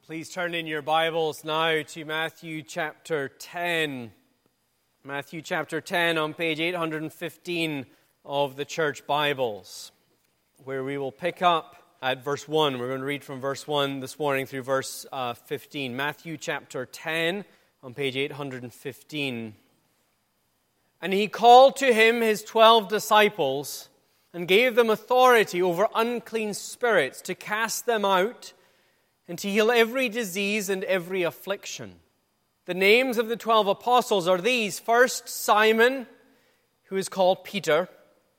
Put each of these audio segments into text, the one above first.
Please turn in your Bibles now to Matthew chapter 10. Matthew chapter 10 on page 815 of the Church Bibles, where we will pick up at verse 1. We're going to read from verse 1 this morning through verse 15. Matthew chapter 10 on page 815. And he called to him his 12 disciples and gave them authority over unclean spirits to cast them out and to heal every disease and every affliction. The names of the 12 apostles are these: first, Simon, who is called Peter,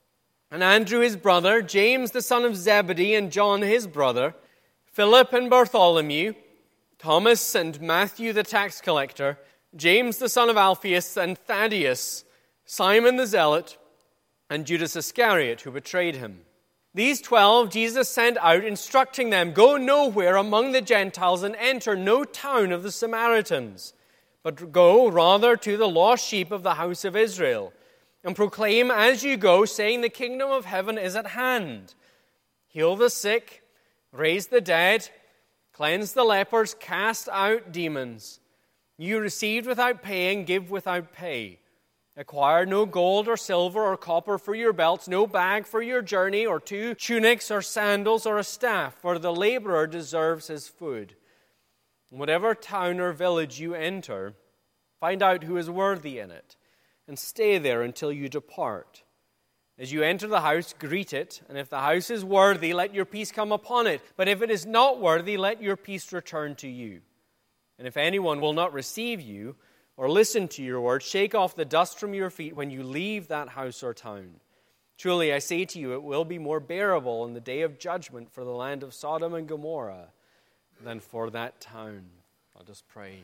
and Andrew his brother, James the son of Zebedee and John his brother, Philip and Bartholomew, Thomas and Matthew the tax collector, James the son of Alphaeus and Thaddeus, Simon the zealot, and Judas Iscariot, who betrayed him. These 12 Jesus sent out, instructing them, "Go nowhere among the Gentiles and enter no town of the Samaritans, but go rather to the lost sheep of the house of Israel, and proclaim as you go, saying, the kingdom of heaven is at hand. Heal the sick, raise the dead, cleanse the lepers, cast out demons. You received without paying, give without pay. Acquire no gold or silver or copper for your belts, no bag for your journey, or 2 tunics or sandals or a staff, for the laborer deserves his food. In whatever town or village you enter, find out who is worthy in it, and stay there until you depart. As you enter the house, greet it, and if the house is worthy, let your peace come upon it. But if it is not worthy, let your peace return to you. And if anyone will not receive you, or listen to your word, shake off the dust from your feet when you leave that house or town. Truly, I say to you, it will be more bearable in the day of judgment for the land of Sodom and Gomorrah than for that town." Let us pray.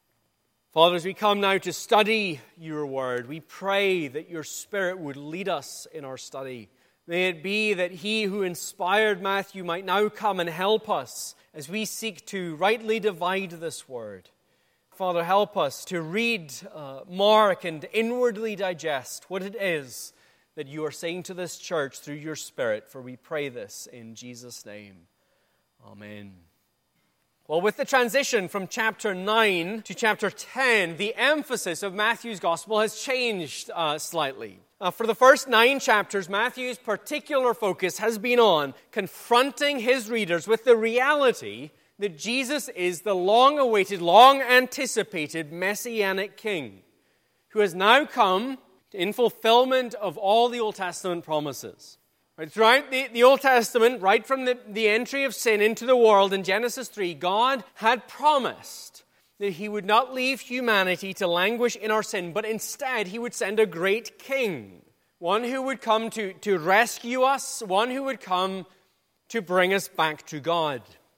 Father, as we come now to study your word, we pray that your Spirit would lead us in our study. May it be that he who inspired Matthew might now come and help us as we seek to rightly divide this word. Father, help us to read, mark, and inwardly digest what it is that you are saying to this church through your Spirit, for we pray this in Jesus' name. Amen. Well, with the transition from chapter 9 to chapter 10, the emphasis of Matthew's gospel has changed slightly. For the first 9 chapters, Matthew's particular focus has been on confronting his readers with the reality that Jesus is the long-awaited, long-anticipated Messianic King who has now come in fulfillment of all the Old Testament promises. Right, throughout the Old Testament, right from the entry of sin into the world in Genesis 3, God had promised that he would not leave humanity to languish in our sin, but instead he would send a great king, one who would come to rescue us, one who would come to bring us back to God.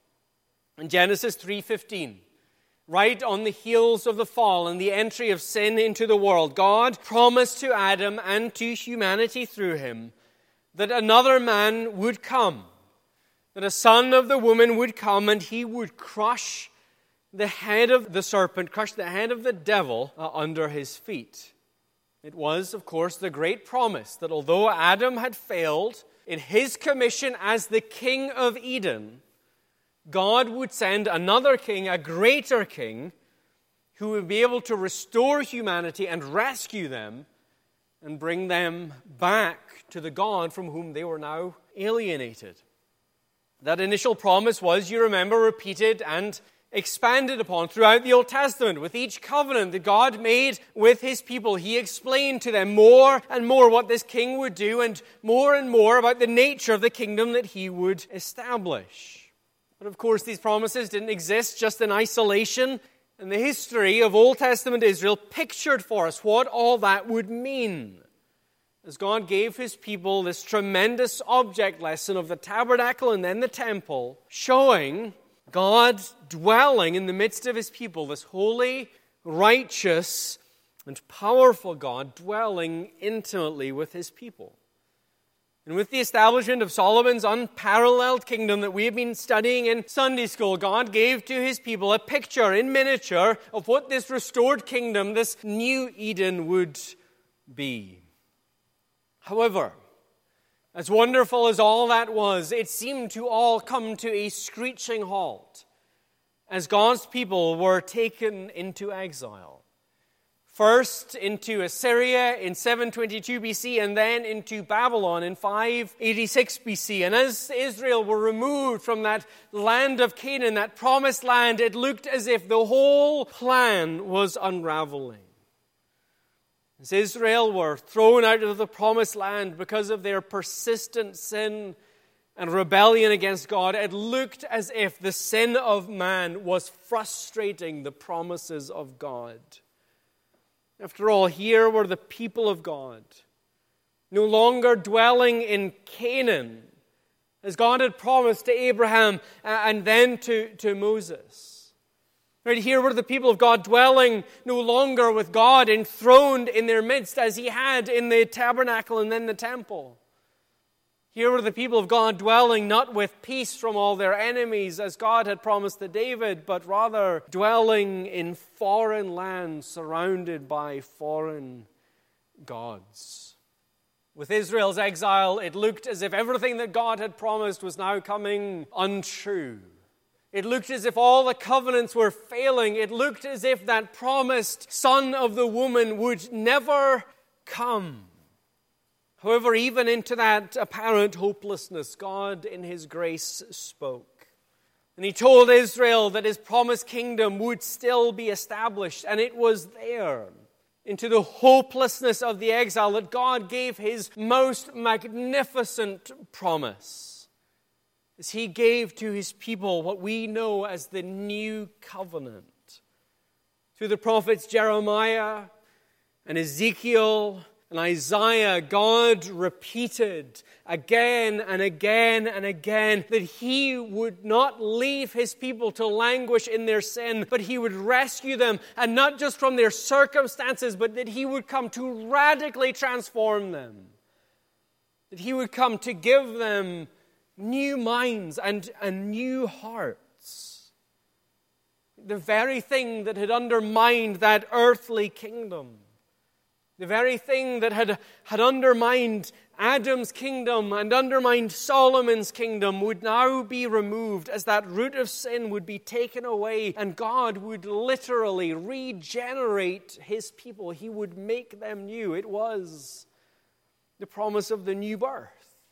In Genesis 3:15, right on the heels of the fall and the entry of sin into the world, God promised to Adam and to humanity through him that another man would come, that a son of the woman would come, and he would crush the head of the serpent, crush the head of the devil under his feet. It was, of course, the great promise that although Adam had failed in his commission as the king of Eden, God would send another king, a greater king, who would be able to restore humanity and rescue them and bring them back to the God from whom they were now alienated. That initial promise was, you remember, repeated and expanded upon throughout the Old Testament. With each covenant that God made with his people, he explained to them more and more what this king would do and more about the nature of the kingdom that he would establish. But of course, these promises didn't exist just in isolation. And the history of Old Testament Israel pictured for us what all that would mean, as God gave his people this tremendous object lesson of the tabernacle and then the temple, showing God dwelling in the midst of his people, this holy, righteous, and powerful God dwelling intimately with his people. And with the establishment of Solomon's unparalleled kingdom that we have been studying in Sunday school, God gave to his people a picture in miniature of what this restored kingdom, this new Eden, would be. However, as wonderful as all that was, it seemed to all come to a screeching halt as God's people were taken into exile. First into Assyria in 722 BC and then into Babylon in 586 BC. And as Israel were removed from that land of Canaan, that promised land, it looked as if the whole plan was unraveling. As Israel were thrown out of the promised land because of their persistent sin and rebellion against God, it looked as if the sin of man was frustrating the promises of God. After all, here were the people of God, no longer dwelling in Canaan, as God had promised to Abraham and then to Moses. Right, here were the people of God dwelling no longer with God, enthroned in their midst, as He had in the tabernacle and then the temple. Here were the people of God dwelling not with peace from all their enemies, as God had promised to David, but rather dwelling in foreign lands surrounded by foreign gods. With Israel's exile, it looked as if everything that God had promised was now coming untrue. It looked as if all the covenants were failing. It looked as if that promised son of the woman would never come. However, even into that apparent hopelessness, God in His grace spoke. And He told Israel that His promised kingdom would still be established. And it was there, into the hopelessness of the exile, that God gave His most magnificent promise, as He gave to His people what we know as the new covenant. Through the prophets Jeremiah and Ezekiel and Isaiah, God repeated again and again and again that He would not leave His people to languish in their sin, but He would rescue them, and not just from their circumstances, but that He would come to radically transform them. That He would come to give them new minds and new hearts. The very thing that had undermined that earthly kingdom, the very thing that had undermined Adam's kingdom and undermined Solomon's kingdom, would now be removed, as that root of sin would be taken away, and God would literally regenerate His people. He would make them new. It was the promise of the new birth.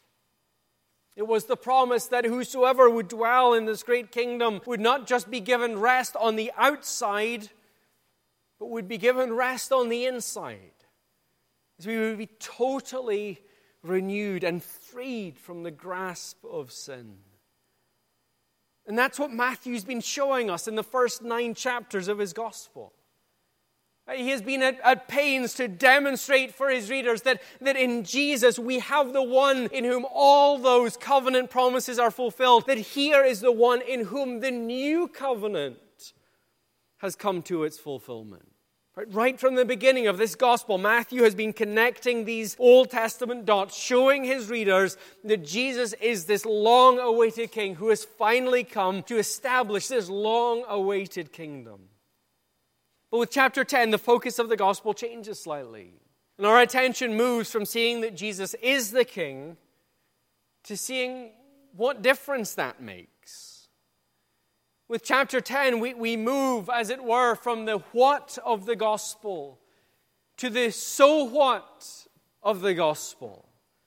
It was the promise that whosoever would dwell in this great kingdom would not just be given rest on the outside, but would be given rest on the inside. As we would be totally renewed and freed from the grasp of sin. And that's what Matthew's been showing us in the first 9 chapters of his gospel. He has been at pains to demonstrate for his readers that in Jesus we have the one in whom all those covenant promises are fulfilled. That here is the one in whom the new covenant has come to its fulfillment. Right from the beginning of this gospel, Matthew has been connecting these Old Testament dots, showing his readers that Jesus is this long-awaited king who has finally come to establish this long-awaited kingdom. But with chapter 10, the focus of the gospel changes slightly. And our attention moves from seeing that Jesus is the king to seeing what difference that makes. With chapter 10, we move, as it were, from the what of the gospel to the so what of the gospel.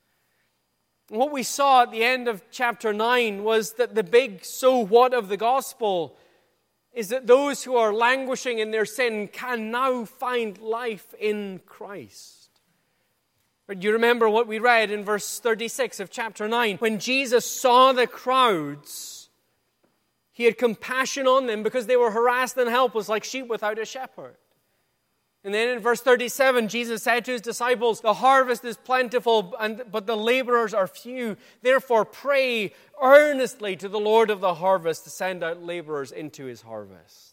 And what we saw at the end of chapter 9 was that the big so what of the gospel is that those who are languishing in their sin can now find life in Christ. But you remember what we read in verse 36 of chapter 9. When Jesus saw the crowds, He had compassion on them because they were harassed and helpless like sheep without a shepherd. And then in verse 37, Jesus said to His disciples, "The harvest is plentiful, but the laborers are few. Therefore pray earnestly to the Lord of the harvest to send out laborers into His harvest."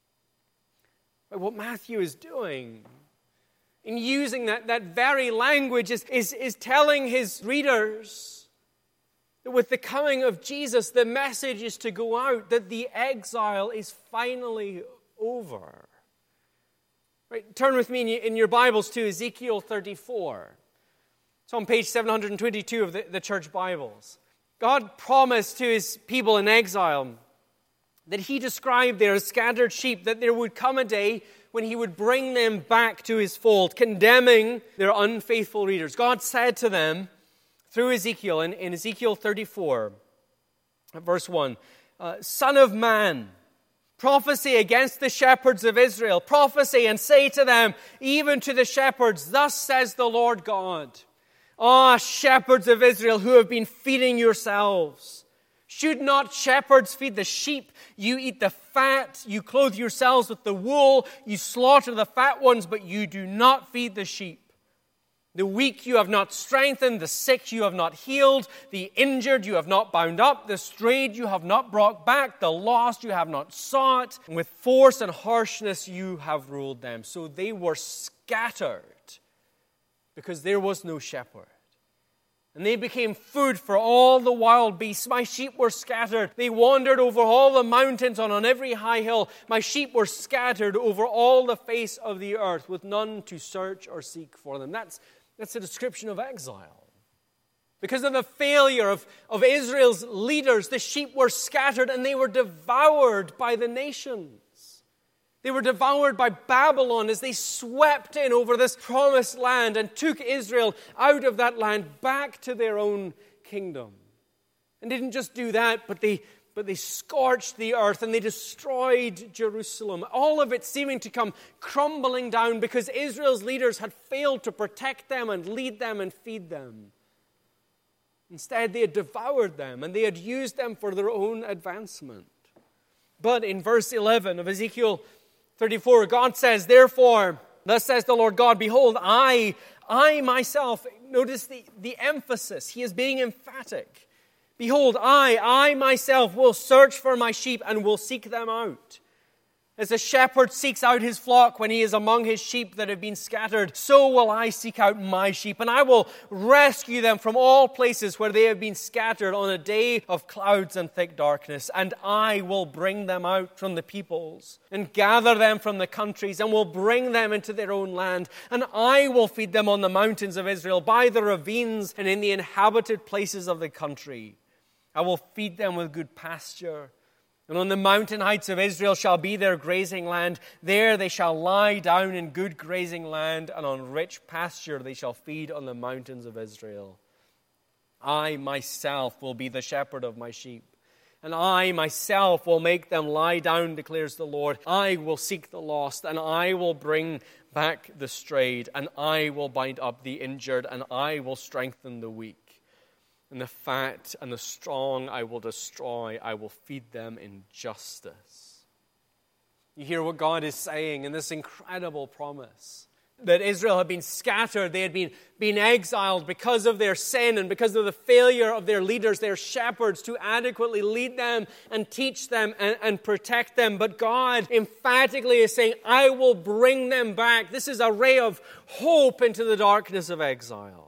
But what Matthew is doing in using that very language is telling his readers that with the coming of Jesus, the message is to go out that the exile is finally over. Right, turn with me in your Bibles to Ezekiel 34. It's on page 722 of the church Bibles. God promised to His people in exile that he described there as scattered sheep, that there would come a day when he would bring them back to his fold, condemning their unfaithful leaders. God said to them through Ezekiel, in Ezekiel 34, verse 1, Son of man, prophesy against the shepherds of Israel. Prophesy and say to them, even to the shepherds, thus says the Lord God. Ah, shepherds of Israel who have been feeding yourselves. Should not shepherds feed the sheep? You eat the fat, you clothe yourselves with the wool, you slaughter the fat ones, but you do not feed the sheep. The weak you have not strengthened, the sick you have not healed, the injured you have not bound up, the strayed you have not brought back, the lost you have not sought. With force and harshness you have ruled them. So they were scattered because there was no shepherd. And they became food for all the wild beasts. My sheep were scattered. They wandered over all the mountains and on every high hill. My sheep were scattered over all the face of the earth, with none to search or seek for them. That's a description of exile. Because of the failure of Israel's leaders, the sheep were scattered and they were devoured by the nations. They were devoured by Babylon as they swept in over this promised land and took Israel out of that land back to their own kingdom. And didn't just do that, but they scorched the earth and they destroyed Jerusalem. All of it seeming to come crumbling down because Israel's leaders had failed to protect them and lead them and feed them. Instead, they had devoured them and they had used them for their own advancement. But in verse 11 of Ezekiel 34, God says, therefore, thus says the Lord God, behold, I myself, notice the emphasis, he is being emphatic. Behold, I myself will search for my sheep and will seek them out. As a shepherd seeks out his flock when he is among his sheep that have been scattered, so will I seek out my sheep, and I will rescue them from all places where they have been scattered on a day of clouds and thick darkness. And I will bring them out from the peoples and gather them from the countries and will bring them into their own land. And I will feed them on the mountains of Israel, by the ravines and in the inhabited places of the country. I will feed them with good pasture. And on the mountain heights of Israel shall be their grazing land. There they shall lie down in good grazing land, and on rich pasture they shall feed on the mountains of Israel. I myself will be the shepherd of my sheep, and I myself will make them lie down, declares the Lord. I will seek the lost, and I will bring back the strayed, and I will bind up the injured, and I will strengthen the weak. And the fat and the strong I will destroy. I will feed them in justice. You hear what God is saying in this incredible promise. That Israel had been scattered. They had been exiled because of their sin and because of the failure of their leaders, their shepherds, to adequately lead them and teach them and protect them. But God emphatically is saying, I will bring them back. This is a ray of hope into the darkness of exile.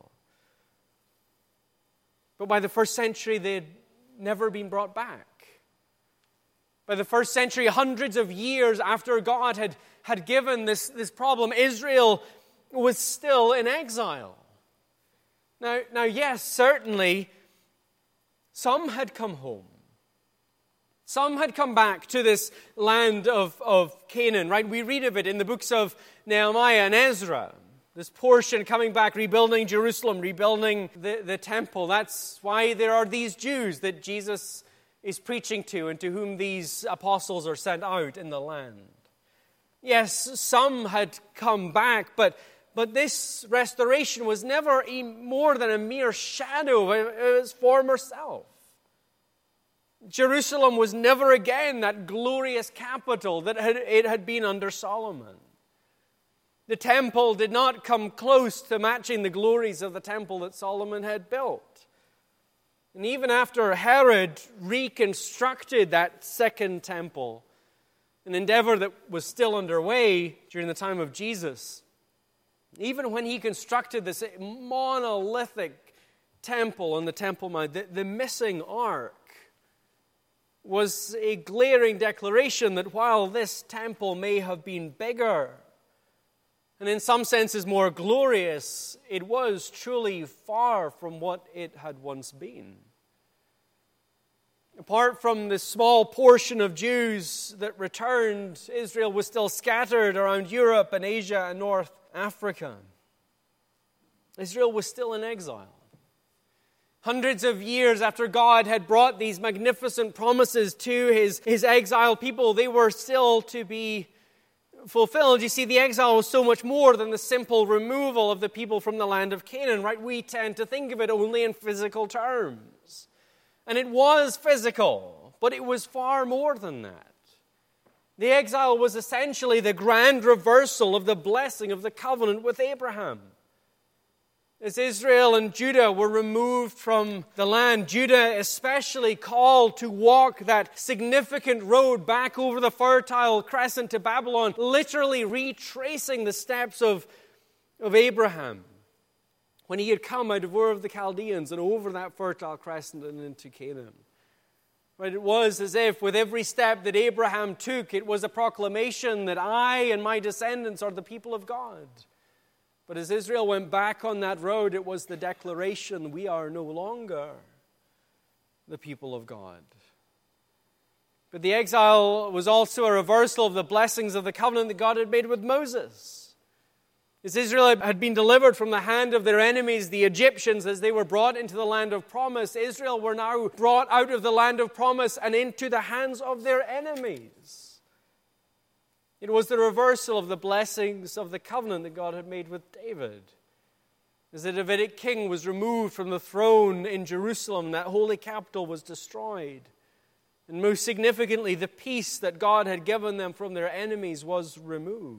But by the first century, they had never been brought back. By the first century, hundreds of years after God had given this problem, Israel was still in exile. Now, yes, certainly, some had come home. Some had come back to this land of Canaan, right? We read of it in the books of Nehemiah and Ezra. This portion coming back, rebuilding Jerusalem, rebuilding the temple. That's why there are these Jews that Jesus is preaching to and to whom these apostles are sent out in the land. Yes, some had come back, but this restoration was never more than a mere shadow of its former self. Jerusalem was never again that glorious capital that it had been under Solomon. The temple did not come close to matching the glories of the temple that Solomon had built. And even after Herod reconstructed that second temple, an endeavor that was still underway during the time of Jesus, even when he constructed this monolithic temple on the Temple Mount, the missing ark was a glaring declaration that while this temple may have been bigger, and in some senses more glorious, it was truly far from what it had once been. Apart from the small portion of Jews that returned, Israel was still scattered around Europe and Asia and North Africa. Israel was still in exile. Hundreds of years after God had brought these magnificent promises to his exiled people, they were still to be fulfilled. You see, the exile was so much more than the simple removal of the people from the land of Canaan, right? We tend to think of it only in physical terms. And it was physical, but it was far more than that. The exile was essentially the grand reversal of the blessing of the covenant with Abraham. As Israel and Judah were removed from the land, Judah especially called to walk that significant road back over the Fertile Crescent to Babylon, literally retracing the steps of Abraham when he had come out of Ur of the Chaldeans and over that Fertile Crescent and into Canaan. Right, it was as if with every step that Abraham took, it was a proclamation that I and my descendants are the people of God. But as Israel went back on that road, it was the declaration, we are no longer the people of God. But the exile was also a reversal of the blessings of the covenant that God had made with Moses. As Israel had been delivered from the hand of their enemies, the Egyptians, as they were brought into the land of promise, Israel were now brought out of the land of promise and into the hands of their enemies. It was the reversal of the blessings of the covenant that God had made with David. As the Davidic king was removed from the throne in Jerusalem, that holy capital was destroyed. And most significantly, the peace that God had given them from their enemies was removed.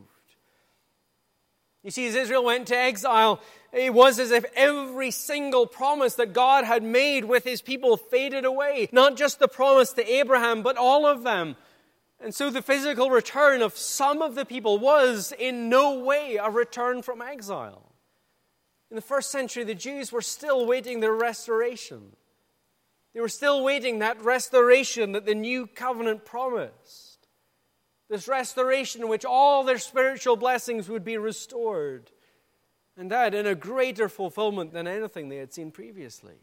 You see, as Israel went to exile, it was as if every single promise that God had made with his people faded away. Not just the promise to Abraham, but all of them. And so the physical return of some of the people was in no way a return from exile. In the first century, the Jews were still waiting their restoration. They were still waiting that restoration that the new covenant promised. This restoration in which all their spiritual blessings would be restored. And that in a greater fulfillment than anything they had seen previously.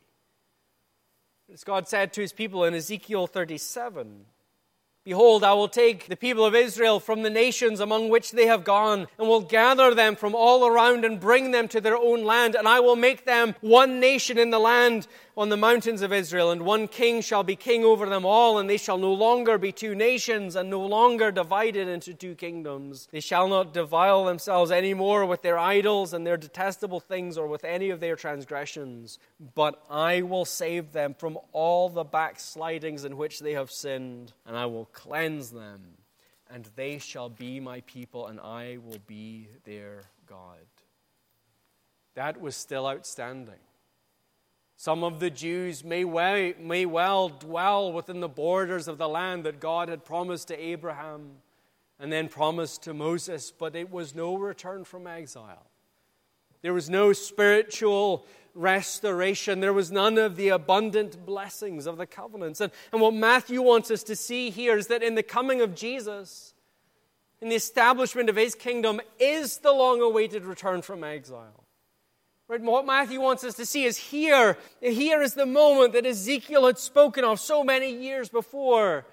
As God said to his people in Ezekiel 37, "Behold, I will take the people of Israel from the nations among which they have gone, and will gather them from all around and bring them to their own land. And I will make them one nation in the land on the mountains of Israel, and one king shall be king over them all, and they shall no longer be two nations, and no longer divided into two kingdoms. They shall not defile themselves any more with their idols and their detestable things, or with any of their transgressions. But I will save them from all the backslidings in which they have sinned, and I will cleanse them, and they shall be my people, and I will be their God." That was still outstanding. Some of the Jews may well dwell within the borders of the land that God had promised to Abraham and then promised to Moses, but it was no return from exile. There was no spiritual restoration. There was none of the abundant blessings of the covenants. And what Matthew wants us to see here is that in the coming of Jesus, in the establishment of his kingdom, is the long-awaited return from exile. Right? What Matthew wants us to see is here is the moment that Ezekiel had spoken of so many years before.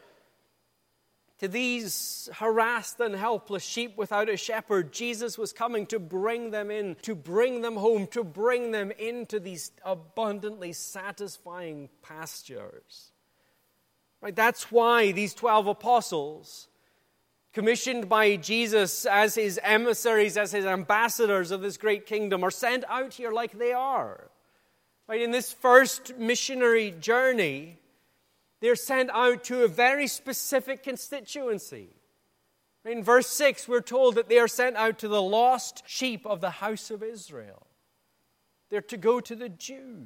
To these harassed and helpless sheep without a shepherd, Jesus was coming to bring them in, to bring them home, to bring them into these abundantly satisfying pastures. Right? That's why these 12 apostles, commissioned by Jesus as his emissaries, as his ambassadors of this great kingdom, are sent out here like they are. Right? In this first missionary journey, they're sent out to a very specific constituency. In verse 6, we're told that they are sent out to the lost sheep of the house of Israel. They're to go to the Jews.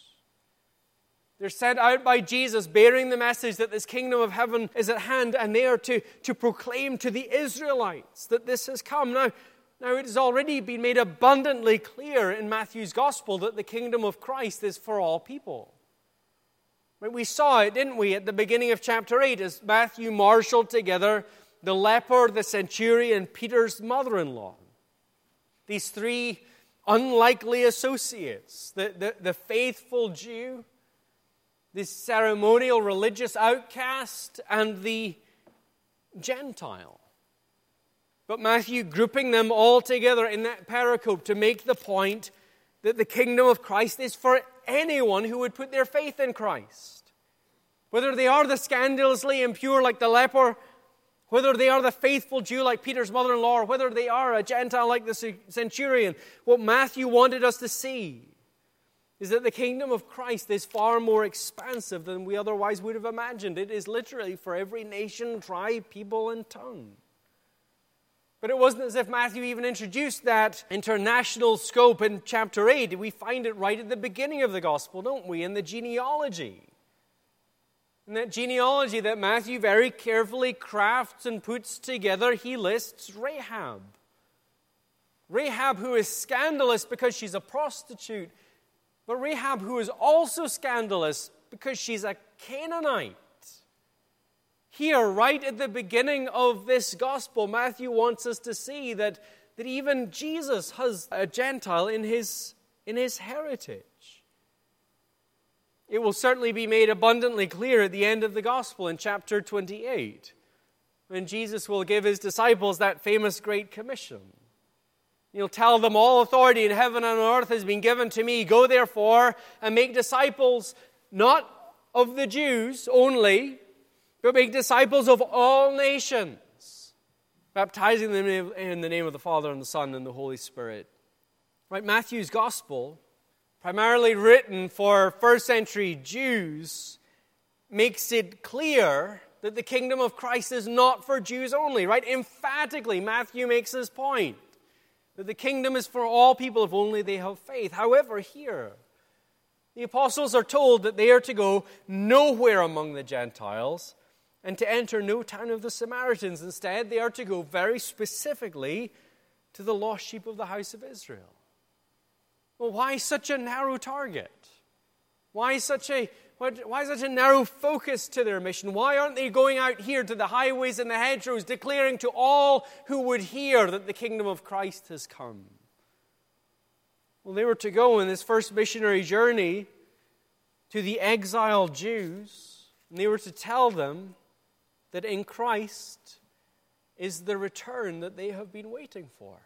They're sent out by Jesus bearing the message that this kingdom of heaven is at hand, and they are to proclaim to the Israelites that this has come. Now it has already been made abundantly clear in Matthew's gospel that the kingdom of Christ is for all people. We saw it, didn't we, at the beginning of chapter 8 as Matthew marshaled together the leper, the centurion, Peter's mother-in-law. These three unlikely associates, the faithful Jew, this ceremonial religious outcast and the Gentile. But Matthew grouping them all together in that pericope to make the point that the kingdom of Christ is for anyone who would put their faith in Christ. Whether they are the scandalously impure like the leper, whether they are the faithful Jew like Peter's mother-in-law, or whether they are a Gentile like the centurion, what Matthew wanted us to see is that the kingdom of Christ is far more expansive than we otherwise would have imagined. It is literally for every nation, tribe, people, and tongue. But it wasn't as if Matthew even introduced that international scope in chapter 8. We find it right at the beginning of the gospel, don't we, in the genealogy. In that genealogy that Matthew very carefully crafts and puts together, he lists Rahab. Rahab, who is scandalous because she's a prostitute, but Rahab, who is also scandalous because she's a Canaanite. Here, right at the beginning of this gospel, Matthew wants us to see that even Jesus has a Gentile in his heritage. It will certainly be made abundantly clear at the end of the gospel in chapter 28, when Jesus will give his disciples that famous Great Commission. He'll tell them, all authority in heaven and on earth has been given to me. Go therefore and make disciples, not of the Jews only, but make disciples of all nations, baptizing them in the name of the Father and the Son and the Holy Spirit. Right, Matthew's gospel, primarily written for first century Jews, makes it clear that the kingdom of Christ is not for Jews only, right? Emphatically, Matthew makes this point, that the kingdom is for all people if only they have faith. However, here, the apostles are told that they are to go nowhere among the Gentiles and to enter no town of the Samaritans. Instead, they are to go very specifically to the lost sheep of the house of Israel. Well, why such a narrow target? Why such a narrow focus to their mission? Why aren't they going out here to the highways and the hedgerows, declaring to all who would hear that the kingdom of Christ has come? Well, they were to go in this first missionary journey to the exiled Jews, and they were to tell them that in Christ is the return that they have been waiting for.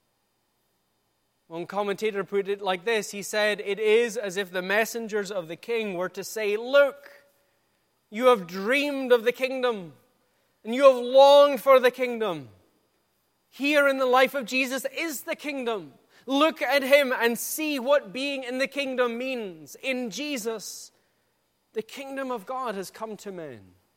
One commentator put it like this. He said, it is as if the messengers of the king were to say, look, you have dreamed of the kingdom, and you have longed for the kingdom. Here in the life of Jesus is the kingdom. Look at him and see what being in the kingdom means. In Jesus, the kingdom of God has come to men.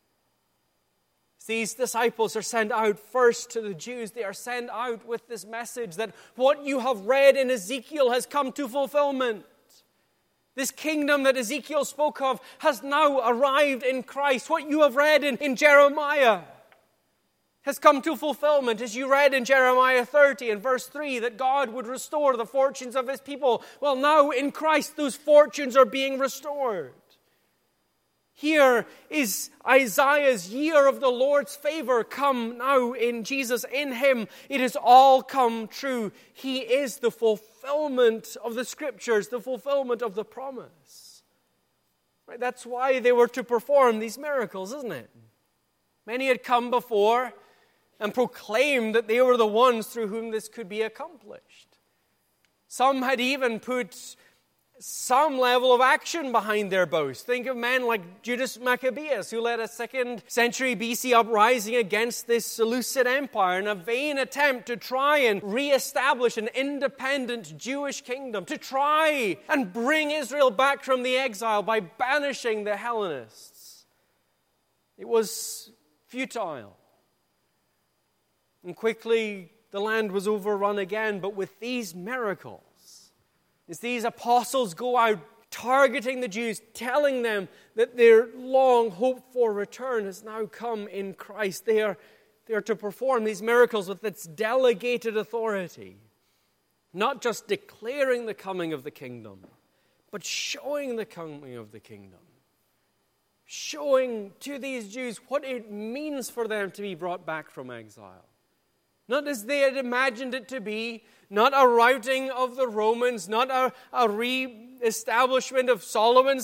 These disciples are sent out first to the Jews. They are sent out with this message that what you have read in Ezekiel has come to fulfillment. This kingdom that Ezekiel spoke of has now arrived in Christ. What you have read in Jeremiah has come to fulfillment. As you read in Jeremiah 30 and verse 3 that God would restore the fortunes of his people. Well, now in Christ those fortunes are being restored. Here is Isaiah's year of the Lord's favor come now in Jesus. In him it has all come true. He is the fulfillment of the scriptures, the fulfillment of the promise. Right? That's why they were to perform these miracles, isn't it? Many had come before and proclaimed that they were the ones through whom this could be accomplished. Some had even put some level of action behind their boast. Think of men like Judas Maccabeus, who led a 2nd century BC uprising against this Seleucid Empire in a vain attempt to try and reestablish an independent Jewish kingdom, to try and bring Israel back from the exile by banishing the Hellenists. It was futile. And quickly the land was overrun again, but with these miracles, as these apostles go out targeting the Jews, telling them that their long hoped for return has now come in Christ. They are to perform these miracles with its delegated authority. Not just declaring the coming of the kingdom, but showing the coming of the kingdom. Showing to these Jews what it means for them to be brought back from exile. Not as they had imagined it to be, not a routing of the Romans, not a re-establishment of Solomon's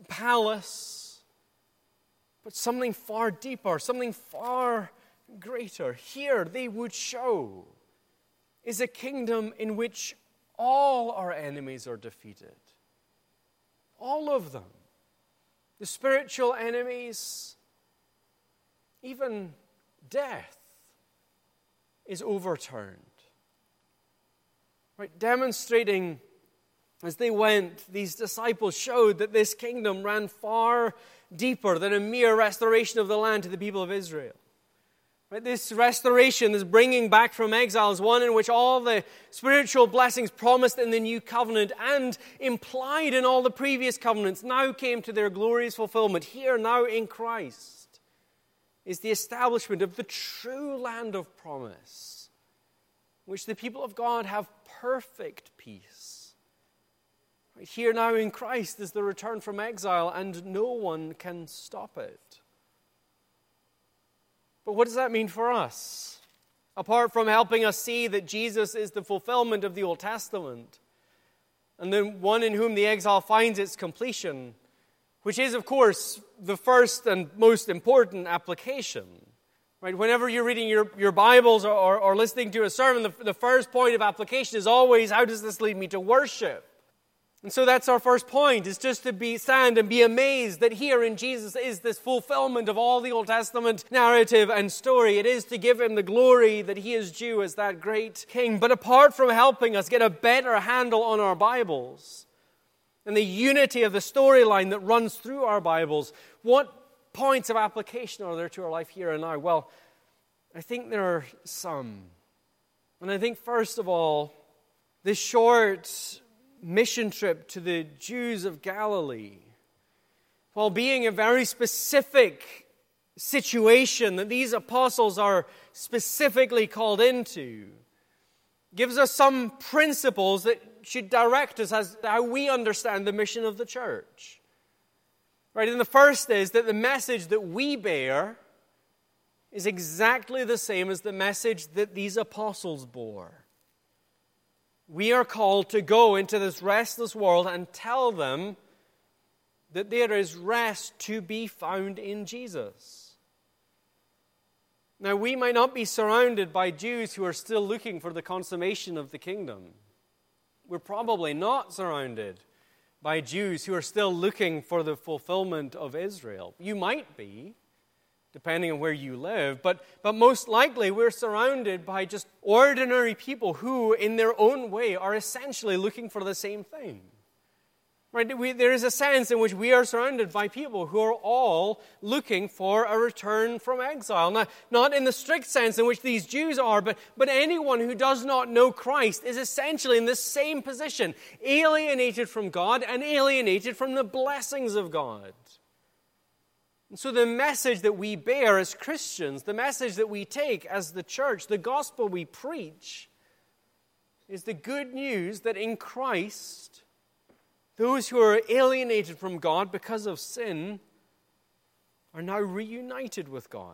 palace, but something far deeper, something far greater. Here they would show is a kingdom in which all our enemies are defeated. All of them. The spiritual enemies, even death, is overturned. Right? Demonstrating as they went, these disciples showed that this kingdom ran far deeper than a mere restoration of the land to the people of Israel. Right? This restoration, this bringing back from exile, is one in which all the spiritual blessings promised in the new covenant and implied in all the previous covenants now came to their glorious fulfillment. Here, now in Christ, is the establishment of the true land of promise, in which the people of God have perfect peace. Right? Here, now in Christ, is the return from exile, and no one can stop it. But what does that mean for us? Apart from helping us see that Jesus is the fulfillment of the Old Testament, and the one in whom the exile finds its completion, which is, of course, the first and most important application. Right? Whenever you're reading your Bibles or listening to a sermon, the first point of application is always, how does this lead me to worship? And so that's our first point, is just to stand and be amazed that here in Jesus is this fulfillment of all the Old Testament narrative and story. It is to give him the glory that he is due as that great king. But apart from helping us get a better handle on our Bibles and the unity of the storyline that runs through our Bibles, what points of application are there to our life here and now? Well, I think there are some. And I think, first of all, this short mission trip to the Jews of Galilee, while being a very specific situation that these apostles are specifically called into, gives us some principles that should direct us as to how we understand the mission of the church. Right, and the first is that the message that we bear is exactly the same as the message that these apostles bore. We are called to go into this restless world and tell them that there is rest to be found in Jesus. Now, we might not be surrounded by Jews who are still looking for the consummation of the kingdom. We're probably not surrounded by Jews who are still looking for the fulfillment of Israel. You might be, depending on where you live, but most likely we're surrounded by just ordinary people who, in their own way, are essentially looking for the same thing. Right? There is a sense in which we are surrounded by people who are all looking for a return from exile. Not in the strict sense in which these Jews are, but anyone who does not know Christ is essentially in the same position, alienated from God and alienated from the blessings of God. And so the message that we bear as Christians, the message that we take as the church, the gospel we preach, is the good news that in Christ, those who are alienated from God because of sin are now reunited with God.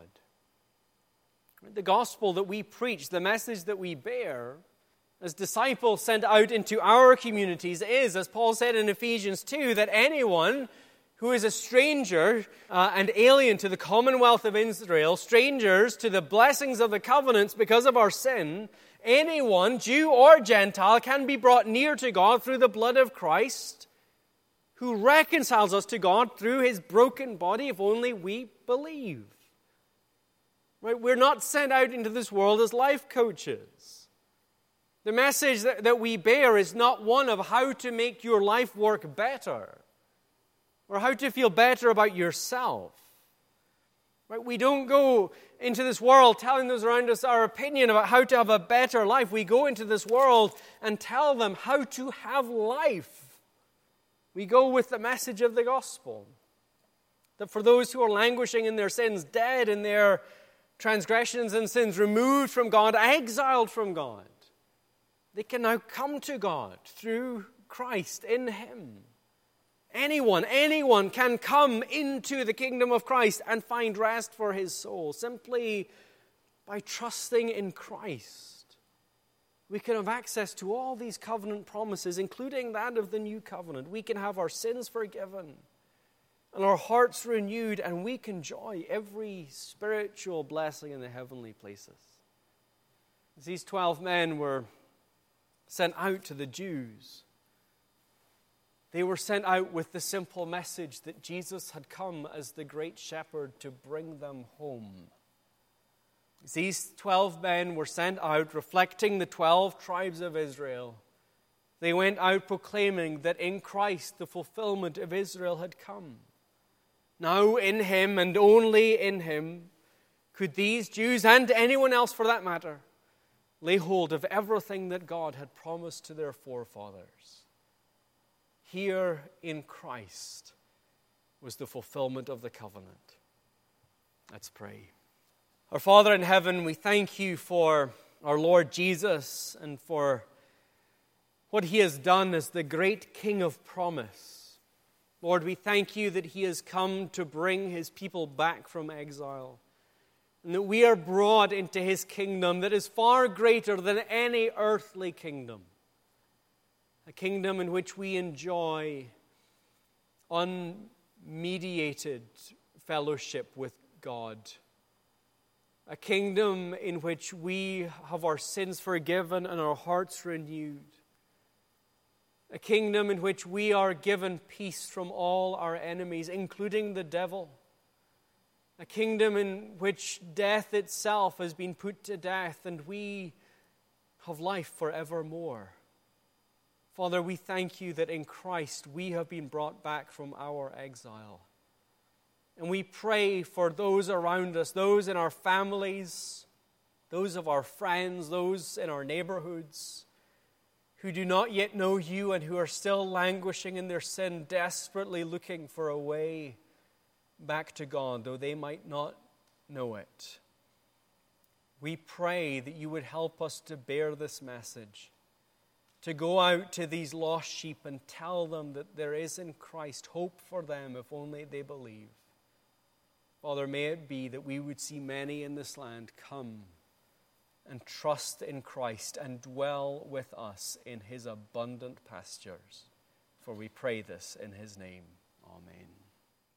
The gospel that we preach, the message that we bear, as disciples sent out into our communities is, as Paul said in Ephesians 2, that anyone who is a stranger and alien to the commonwealth of Israel, strangers to the blessings of the covenants because of our sin, anyone, Jew or Gentile, can be brought near to God through the blood of Christ, who reconciles us to God through his broken body if only we believe. Right? We're not sent out into this world as life coaches. The message that we bear is not one of how to make your life work better, or how to feel better about yourself. Right? We don't go into this world telling those around us our opinion about how to have a better life. We go into this world and tell them how to have life. We go with the message of the gospel, that for those who are languishing in their sins, dead in their transgressions and sins, removed from God, exiled from God, they can now come to God through Christ in him. Anyone can come into the kingdom of Christ and find rest for his soul simply by trusting in Christ. We can have access to all these covenant promises, including that of the new covenant. We can have our sins forgiven. and our hearts renewed, and we can enjoy every spiritual blessing in the heavenly places. As these 12 men were sent out to the Jews, they were sent out with the simple message that Jesus had come as the great shepherd to bring them home. As these 12 men were sent out reflecting the 12 tribes of Israel, they went out proclaiming that in Christ the fulfillment of Israel had come. Now in Him and only in Him could these Jews, and anyone else for that matter, lay hold of everything that God had promised to their forefathers. Here in Christ was the fulfillment of the covenant. Let's pray. Our Father in heaven, we thank You for our Lord Jesus and for what He has done as the great King of promise. Lord, we thank You that He has come to bring His people back from exile, and that we are brought into His kingdom that is far greater than any earthly kingdom. A kingdom in which we enjoy unmediated fellowship with God. A kingdom in which we have our sins forgiven and our hearts renewed. A kingdom in which we are given peace from all our enemies, including the devil. A kingdom in which death itself has been put to death and we have life forevermore. Father, we thank You that in Christ we have been brought back from our exile. And we pray for those around us, those in our families, those of our friends, those in our neighborhoods, who do not yet know You and who are still languishing in their sin, desperately looking for a way back to God, though they might not know it. We pray that You would help us to bear this message, to go out to these lost sheep and tell them that there is in Christ hope for them if only they believe. Father, may it be that we would see many in this land come and trust in Christ and dwell with us in His abundant pastures. For we pray this in His name. Amen.